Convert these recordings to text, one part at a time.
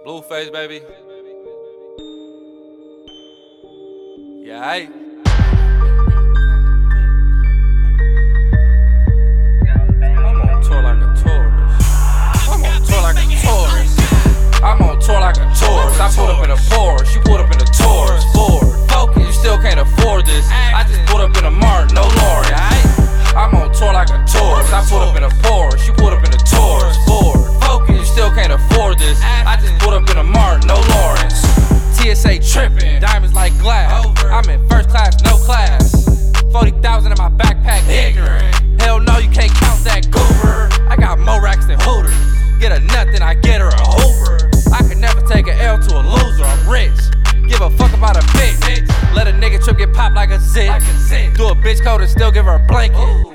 Blueface, baby. Yeah, aight. I'm on tour like a tourist. I'm on tour like a tourist. I'm on tour like a tourist. I pulled up in a Porsche, you pulled up in a Taurus. Ford, Focus, you still can't afford this. I just pulled up in a Martin, no Lawrence. I'm on tour like a tourist. I pulled up in a Porsche, you pulled up in a Taurus. Ford, Focus, you still can't afford this. I just pulled up in a Martin, no Lawrence. TSA trippin', diamonds like glass. I'm in first class, no class. 40,000 in my backpack, ignorant. Hell no, you can't count that goober. I got more racks than Hooters. Get a nut, then I get her a Hoover. I could never take an L to a loser, I'm rich. Give a fuck about a bitch. Let a nigga trip get popped like a zit. Do a bitch code and still give her a blanket.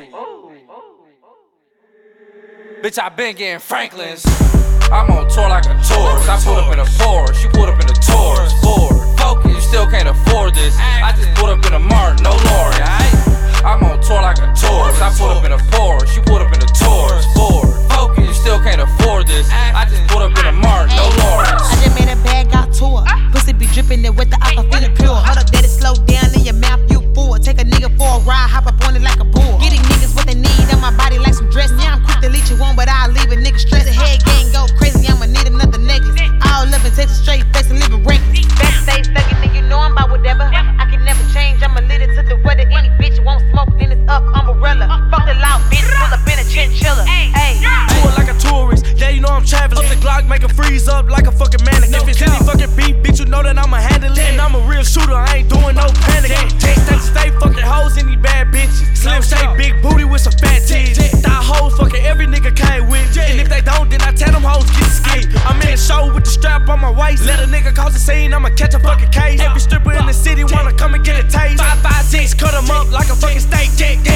Bitch, I been getting Franklin's. I'm on tour like a tourist. I pulled up in a Porsche, you pulled up in a Taurus. Ford, Focus, you still can't afford this. I just pulled up in a Martin, no Lawrence. I'm on tour like a tourist. I pulled up in a Porsche, you pulled up in a Taurus. Ford, Focus, you still can't afford this. I just pulled up in a Martin, no Lawrence. I just made a bag, got tour. Pussy be drippin' it with the aqua feeling pure. Hold up, daddy, slow down in your mouth, you fool. Take a nigga for a ride, hop up on it like a bull. Getting niggas what they need on my body like some dress. Yeah, I'm quick to leech you on, but I'll leave a nigga stressed. The head gang go crazy, I'ma need another necklace. All up in Texas, straight face and living reckless. Best stay stuck, and you know I'm about whatever. I can never change, I'ma lead it to the weather. Any bitch won't smoke, then it's up, umbrella. Fuck the loud bitch, pull up in a chinchilla. Ayy. Tour like a tourist, yeah, you know I'm traveling. Up the Glock, make a freeze up like a fucking mannequin. If it's any fucking beef, bitch, you know that I'ma handle it. And I'm a real shooter, I ain't doing no panicking. Stay fucking hoes in these bad bitches. Slim shake, big booty with some fat titties. Thigh hoes fucking every nigga came with. And if they don't, then I tell them hoes get ski. I'm in the show with the strap on my waist. Let a nigga cause a scene, I'ma catch a fucking case. Every stripper in the city wanna come and get a taste. 556, cut them up like a fucking steak.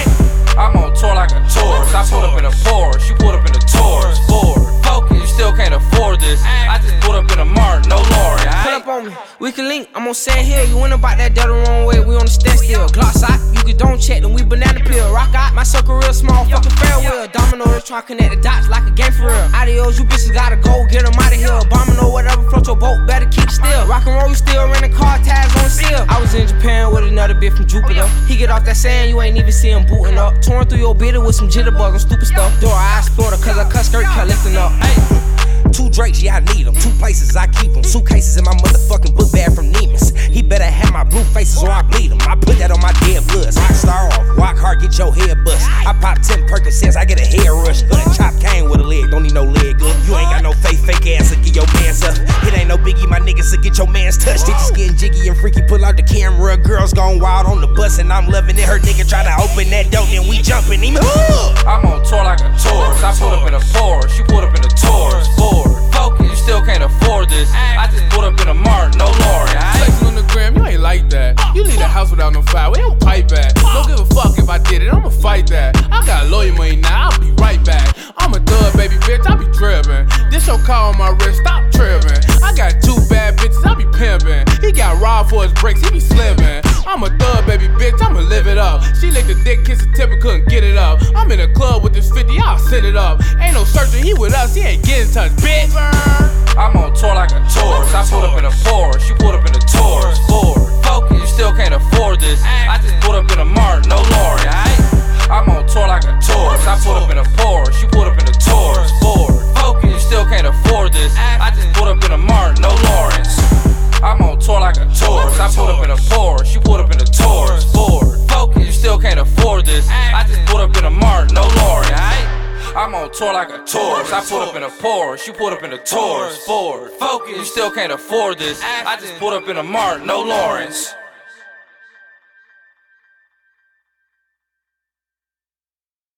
I'm on tour like a tourist. I pulled up in a Porsche, you pulled up in a Taurus. Ford, Focus, you still can't afford this. I just pulled up in a Martin, no Lawrence. Pull up on me, we can link. I'm on Sand Hill. You went about that the wrong way. We on the stand still. Glock sock, you can don't check. Then we banana peel. Rock out, my circle real small. Fucking farewell. Dominoes try to connect the dots like a game for real. Adios, you bitches gotta go. Get them out of here. Bombing or whatever. Float your boat, better keep still. Rock and roll, you still renting car tags on seal. I was in Japan with another bitch from Jupiter. He get off that sand, you ain't even see him booting up. Torn through your bitter with some jitterbug and stupid stuff. Door I explored her cause her cut skirt kept lifting up. Hey. 2 Drakes, yeah, I need them. 2 places, I keep them. Suitcases in my motherfucking book bag from Neiman's. He better have my blue faces or I bleed him. I put that on my dead bloods. Rockstar off, rock hard, get your head bust. I pop 10 Percocets, I get a head rush. Chop cane with a leg, don't need no leg up. You ain't got no fake ass, so get your mans up. It ain't no biggie, my niggas, so get your mans touched. They just getting jiggy and freaky, pull out the camera. Girls gone wild on the bus and I'm loving it. Her nigga try to open that door, then we jumping him. I'm on tour like a tourist. I pulled up in a Porsche, you pulled up in a Taurus. Ford, Focus, you still can't afford this. I just pulled up in a Martin, no Lawrence. Flexing on the gram, you ain't like that. You leave the house without no fire, we don't pipe back. Don't give a fuck if I did it, I'ma fight that. I got lawyer money now, I'll be right back. I'm a thug, baby bitch, I be trippin'. This your car on my wrist, stop trippin'. I got 2 bad bitches, I be pimpin'. He got robbed for his brakes, he be slippin'. I'm a thug, baby bitch, I'ma live it up. She licked the dick, kiss the tip and couldn't get it up. I'm in a club with this 50, I'll set it up. Ain't no searching, he with us, he ain't getting touched, bitch. I'm on tour like a tourist. I pulled up in a Porsche, you pulled up in a Taurus. Ford, Focus, you still can't afford this. I just pulled up in a Martin, no Lawrence. I'm on tour like a tourist. I pulled up in a Porsche, you pulled up in a Taurus. Ford, Focus, you still can't afford this. I just pulled up in a Martin, no Lawrence. I'm on tour like a tourist. I pulled up in a Porsche, you pulled up in a Taurus. Ford, Focus, you still can't afford this. I just pulled up in a Martin, no Lawrence. I'm on tour like a tourist. I pulled up in a Porsche, you pulled up in a Taurus. Ford, Focus, you still can't afford this. I just pulled up in a Martin, no Lawrence.